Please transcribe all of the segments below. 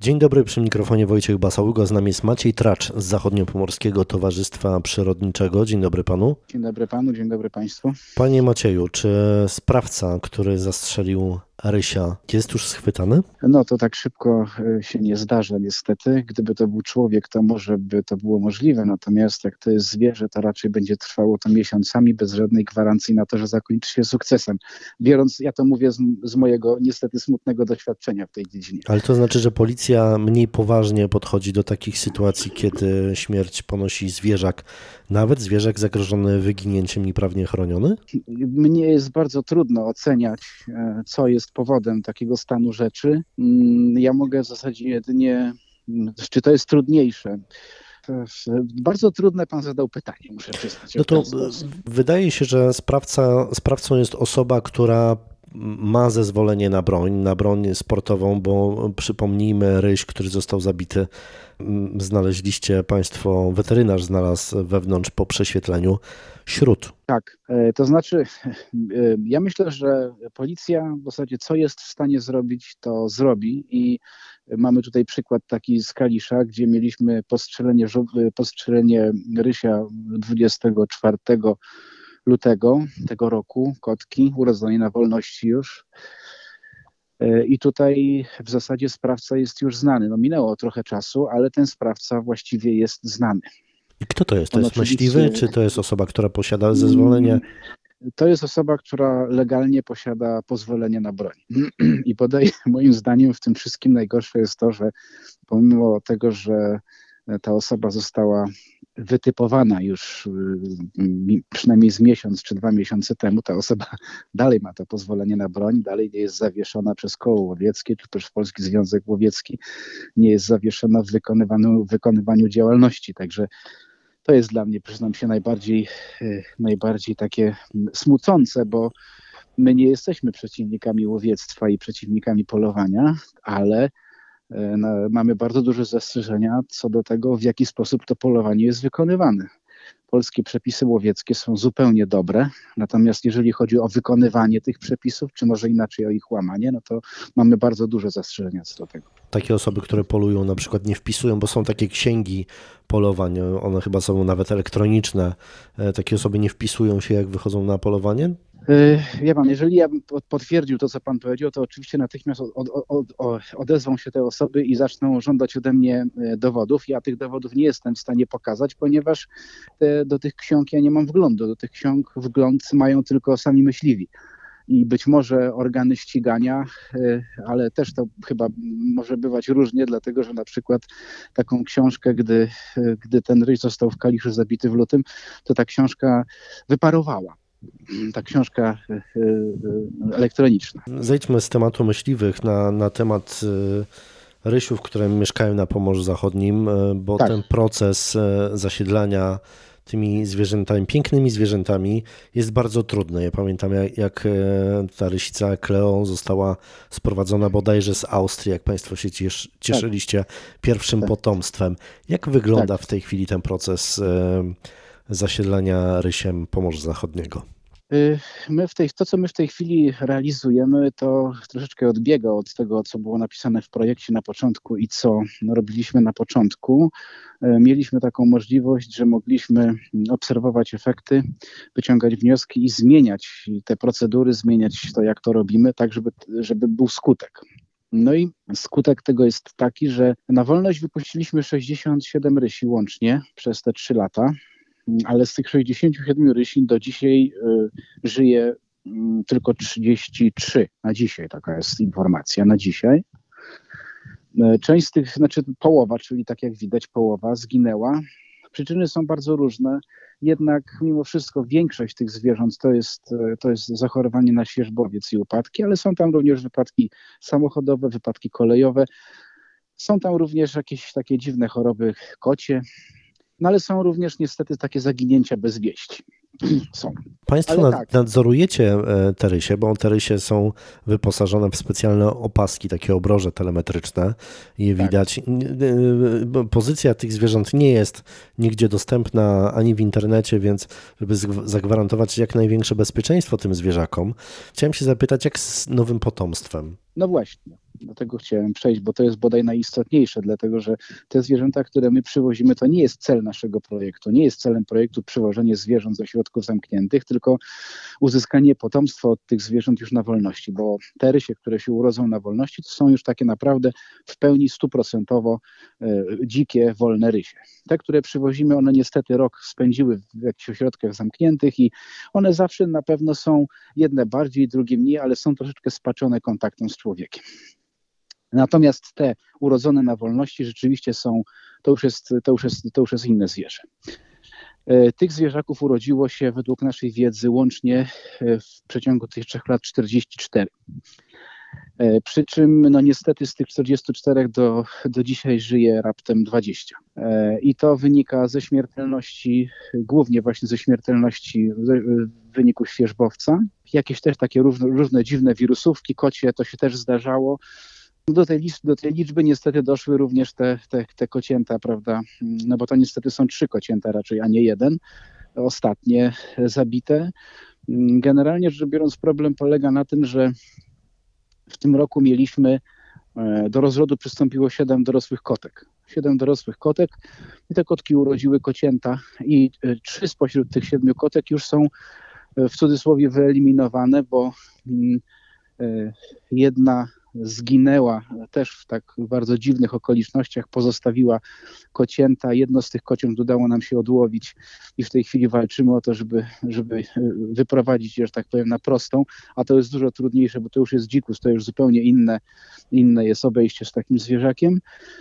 Dzień dobry, przy mikrofonie Wojciech Basałyga, z nami jest Maciej Tracz z Zachodniopomorskiego Towarzystwa Przyrodniczego. Dzień dobry panu. Dzień dobry panu, dzień dobry państwu. Panie Macieju, czy sprawca, który zastrzelił rysia, jest już schwytany? No to tak szybko się nie zdarza niestety. Gdyby to był człowiek, to może by to było możliwe, natomiast jak to jest zwierzę, to raczej będzie trwało to miesiącami bez żadnej gwarancji na to, że zakończy się sukcesem. Ja to mówię z mojego niestety smutnego doświadczenia w tej dziedzinie. Ale to znaczy, że policja mniej poważnie podchodzi do takich sytuacji, kiedy śmierć ponosi zwierzak, nawet zwierzak zagrożony wyginięciem, nieprawnie chroniony? Mnie jest bardzo trudno oceniać, co jest powodem takiego stanu rzeczy. Ja mogę w zasadzie jedynie, czy to jest trudniejsze. Bardzo trudne pan zadał pytanie, muszę przyznać. No to wydaje się, że sprawcą jest osoba, która ma zezwolenie na broń sportową, bo przypomnijmy, ryś, który został zabity, znaleźliście państwo, weterynarz znalazł wewnątrz po prześwietleniu śrut. Tak, to znaczy ja myślę, że policja w zasadzie co jest w stanie zrobić, to zrobi i mamy tutaj przykład taki z Kalisza, gdzie mieliśmy postrzelenie rysia 24 lutego tego roku, kotki urodzonej na wolności już. I tutaj w zasadzie sprawca jest już znany. No minęło trochę czasu, ale ten sprawca właściwie jest znany. I kto to jest? To On jest oczywiście- myśliwy, czy to jest osoba, która posiada zezwolenie? To jest osoba, która legalnie posiada pozwolenie na broń. I moim zdaniem w tym wszystkim najgorsze jest to, że pomimo tego, że ta osoba została wytypowana już przynajmniej z miesiąc czy 2 miesiące temu, ta osoba dalej ma to pozwolenie na broń, dalej nie jest zawieszona przez koło łowieckie, czy też Polski Związek Łowiecki nie jest zawieszona w wykonywaniu działalności. Także to jest dla mnie, przyznam się, najbardziej takie smucące, bo my nie jesteśmy przeciwnikami łowiectwa i przeciwnikami polowania, ale mamy bardzo duże zastrzeżenia co do tego, w jaki sposób to polowanie jest wykonywane. Polskie przepisy łowieckie są zupełnie dobre, natomiast jeżeli chodzi o wykonywanie tych przepisów, czy może inaczej o ich łamanie, no to mamy bardzo duże zastrzeżenia co do tego. Takie osoby, które polują, na przykład nie wpisują, bo są takie księgi polowań, one chyba są nawet elektroniczne. Takie osoby nie wpisują się, jak wychodzą na polowanie? Wie pan, jeżeli ja bym potwierdził to, co pan powiedział, to oczywiście natychmiast odezwą się te osoby i zaczną żądać ode mnie dowodów. Ja tych dowodów nie jestem w stanie pokazać, ponieważ do tych ksiąg ja nie mam wglądu. Do tych ksiąg wgląd mają tylko sami myśliwi. I być może organy ścigania, ale też to chyba może bywać różnie, dlatego że na przykład taką książkę, gdy ten ryś został w Kaliszu zabity w lutym, to ta książka wyparowała. Ta książka elektroniczna. Zejdźmy z tematu myśliwych na temat rysiów, które mieszkają na Pomorzu Zachodnim, bo Tak. ten proces zasiedlania tymi zwierzętami, pięknymi zwierzętami jest bardzo trudny. Ja pamiętam, jak ta rysica Cleo została sprowadzona bodajże z Austrii, jak państwo się cieszyliście pierwszym potomstwem. Jak wygląda w tej chwili ten proces zasiedlania rysiem Pomorza Zachodniego? To, co my w tej chwili realizujemy, to troszeczkę odbiega od tego, co było napisane w projekcie na początku i co robiliśmy na początku. Mieliśmy taką możliwość, że mogliśmy obserwować efekty, wyciągać wnioski i zmieniać te procedury, zmieniać to, jak to robimy, tak żeby był skutek. No i skutek tego jest taki, że na wolność wypuściliśmy 67 rysi łącznie przez te 3 lata. Ale z tych 67 rysi do dzisiaj żyje tylko 33. Na dzisiaj taka jest informacja, na dzisiaj. Część z tych, połowa, czyli tak jak widać połowa zginęła. Przyczyny są bardzo różne, jednak mimo wszystko większość tych zwierząt to jest zachorowanie na świerzbowiec i upadki, ale są tam również wypadki samochodowe, wypadki kolejowe. Są tam również jakieś takie dziwne choroby kocie. No ale są również niestety takie zaginięcia bez wieści. Są. Państwo nadzorujecie te rysie, bo te rysie są wyposażone w specjalne opaski, takie obroże telemetryczne i widać. Pozycja tych zwierząt nie jest nigdzie dostępna ani w internecie, więc żeby zagwarantować jak największe bezpieczeństwo tym zwierzakom, chciałem się zapytać, jak z nowym potomstwem? No właśnie. do tego chciałem przejść, bo to jest bodaj najistotniejsze, dlatego że te zwierzęta, które my przywozimy, to nie jest cel naszego projektu. Nie jest celem projektu przywożenie zwierząt z ośrodków zamkniętych, tylko uzyskanie potomstwa od tych zwierząt już na wolności, bo te rysie, które się urodzą na wolności, to są już takie naprawdę w pełni 100% dzikie, wolne rysie. Te, które przywozimy, one niestety rok spędziły w jakichś ośrodkach zamkniętych i one zawsze na pewno są jedne bardziej, drugie mniej, ale są troszeczkę spaczone kontaktem z człowiekiem. Natomiast te urodzone na wolności rzeczywiście są, to już jest inne zwierzę. Tych zwierzaków urodziło się według naszej wiedzy łącznie w przeciągu tych 3 lat 44. Przy czym no niestety z tych 44 do dzisiaj żyje raptem 20. I to wynika ze śmiertelności, głównie właśnie ze śmiertelności w wyniku świerzbowca. Jakieś też takie różne dziwne wirusówki kocie, to się też zdarzało. Do tej liczby niestety doszły również te kocięta, prawda? No bo to niestety są 3 kocięta raczej, a nie 1. Ostatnie zabite. Generalnie rzecz biorąc, problem polega na tym, że w tym roku mieliśmy, do rozrodu przystąpiło 7 dorosłych kotek. 7 dorosłych kotek i te kotki urodziły kocięta i 3 spośród tych 7 kotek już są w cudzysłowie wyeliminowane, bo jedna zginęła też w tak bardzo dziwnych okolicznościach, pozostawiła kocięta. Jedno z tych kociąt udało nam się odłowić i w tej chwili walczymy o to, żeby wyprowadzić je, że tak powiem, na prostą, a to jest dużo trudniejsze, bo to już jest dzikus, to już zupełnie inne jest obejście z takim zwierzakiem.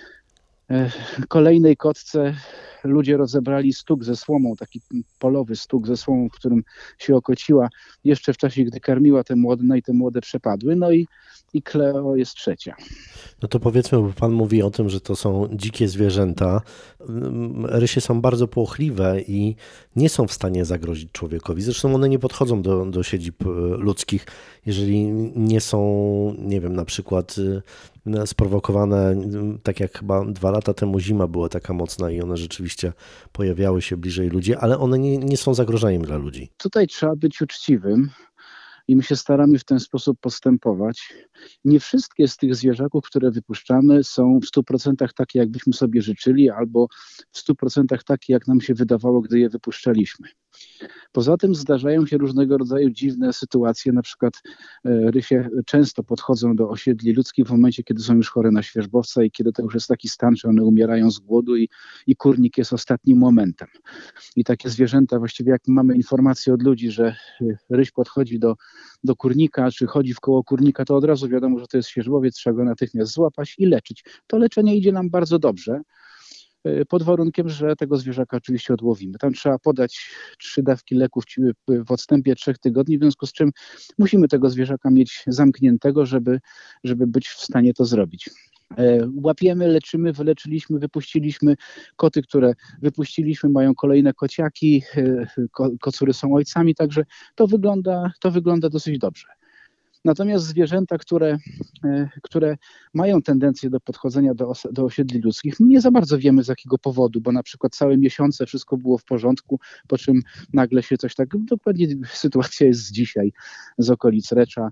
Kolejnej kotce ludzie rozebrali stuk ze słomą, taki polowy stuk ze słomą, w którym się okociła jeszcze w czasie, gdy karmiła te młode, no i te młode przepadły. No i Kleo jest 3. No to powiedzmy, bo pan mówi o tym, że to są dzikie zwierzęta. Rysie są bardzo płochliwe i nie są w stanie zagrozić człowiekowi. Zresztą one nie podchodzą do siedzib ludzkich, jeżeli nie są, nie wiem, na przykład sprowokowane, tak jak chyba 2 lata temu zima była taka mocna i one rzeczywiście pojawiały się bliżej ludzi, ale one nie są zagrożeniem dla ludzi. Tutaj trzeba być uczciwym i my się staramy w ten sposób postępować. Nie wszystkie z tych zwierzaków, które wypuszczamy, są w 100% takie, jakbyśmy sobie życzyli, albo w 100% takie, jak nam się wydawało, gdy je wypuszczaliśmy. Poza tym zdarzają się różnego rodzaju dziwne sytuacje, na przykład rysie często podchodzą do osiedli ludzkich w momencie, kiedy są już chore na świerzbowca i kiedy to już jest taki stan, że one umierają z głodu i kurnik jest ostatnim momentem. I takie zwierzęta, właściwie jak mamy informację od ludzi, że ryś podchodzi do kurnika, czy chodzi wkoło kurnika, to od razu wiadomo, że to jest świerzbowiec, trzeba go natychmiast złapać i leczyć. To leczenie idzie nam bardzo dobrze, pod warunkiem, że tego zwierzaka oczywiście odłowimy. Tam trzeba podać 3 dawki leków w odstępie 3 tygodni, w związku z czym musimy tego zwierzaka mieć zamkniętego, żeby być w stanie to zrobić. Łapiemy, leczymy, wyleczyliśmy, wypuściliśmy koty, które wypuściliśmy, mają kolejne kociaki, kocury są ojcami, także to wygląda dosyć dobrze. Natomiast zwierzęta, które mają tendencję do podchodzenia do osiedli ludzkich, nie za bardzo wiemy z jakiego powodu, bo na przykład całe miesiące wszystko było w porządku, po czym nagle się coś tak, dokładnie sytuacja jest z dzisiaj, z okolic Recza,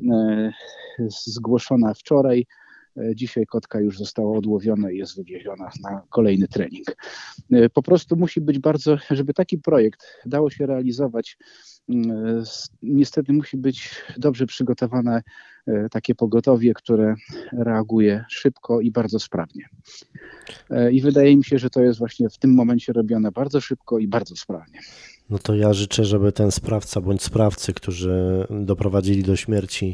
zgłoszona wczoraj. Dzisiaj kotka już została odłowiona i jest wywieziona na kolejny trening. Po prostu musi być bardzo, żeby taki projekt dało się realizować, niestety musi być dobrze przygotowane takie pogotowie, które reaguje szybko i bardzo sprawnie. I wydaje mi się, że to jest właśnie w tym momencie robione bardzo szybko i bardzo sprawnie. No to ja życzę, żeby ten sprawca bądź sprawcy, którzy doprowadzili do śmierci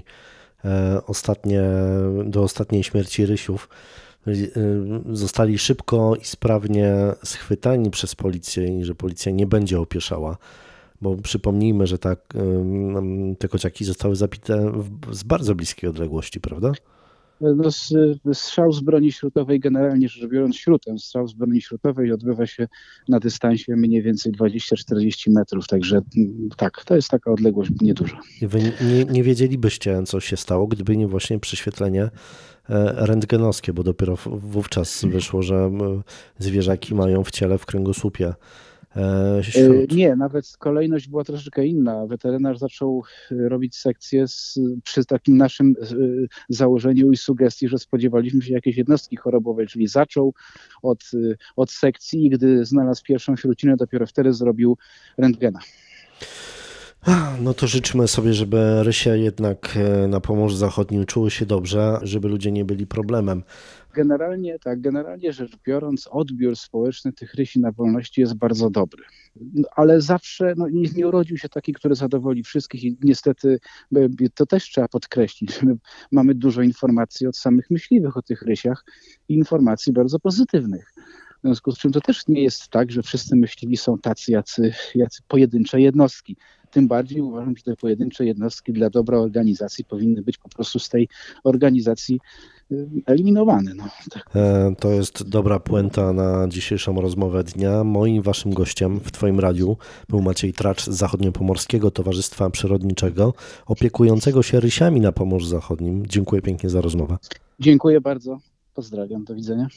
do ostatniej śmierci rysiów, zostali szybko i sprawnie schwytani przez policję i że policja nie będzie opieszała, bo przypomnijmy, że te kociaki zostały zabite z bardzo bliskiej odległości, prawda? No, strzał z broni śrutowej, generalnie rzecz biorąc śrutem, strzał z broni śrutowej odbywa się na dystansie mniej więcej 20-40 metrów, także tak, to jest taka odległość nieduża. I wy nie wiedzielibyście, co się stało, gdyby nie właśnie prześwietlenie rentgenowskie, bo dopiero wówczas wyszło, że zwierzaki mają w ciele, w kręgosłupie Nie, nawet kolejność była troszeczkę inna. Weterynarz zaczął robić sekcję przy takim naszym założeniu i sugestii, że spodziewaliśmy się jakiejś jednostki chorobowej, czyli zaczął od sekcji i gdy znalazł pierwszą śrucinę, dopiero wtedy zrobił rentgena. No to życzmy sobie, żeby rysie jednak na Pomorzu Zachodnim czuły się dobrze, żeby ludzie nie byli problemem. Generalnie rzecz biorąc, odbiór społeczny tych rysi na wolności jest bardzo dobry. Ale zawsze nie urodził się taki, który zadowoli wszystkich i niestety to też trzeba podkreślić, że my mamy dużo informacji od samych myśliwych o tych rysiach i informacji bardzo pozytywnych. W związku z czym to też nie jest tak, że wszyscy myśliwi są tacy, jacy pojedyncze jednostki. Tym bardziej uważam, że te pojedyncze jednostki dla dobra organizacji powinny być po prostu z tej organizacji eliminowane. No, tak. To jest dobra puenta na dzisiejszą rozmowę dnia. Moim waszym gościem w twoim radiu był Maciej Tracz z Zachodniopomorskiego Towarzystwa Przyrodniczego, opiekującego się rysiami na Pomorzu Zachodnim. Dziękuję pięknie za rozmowę. Dziękuję bardzo. Pozdrawiam. Do widzenia.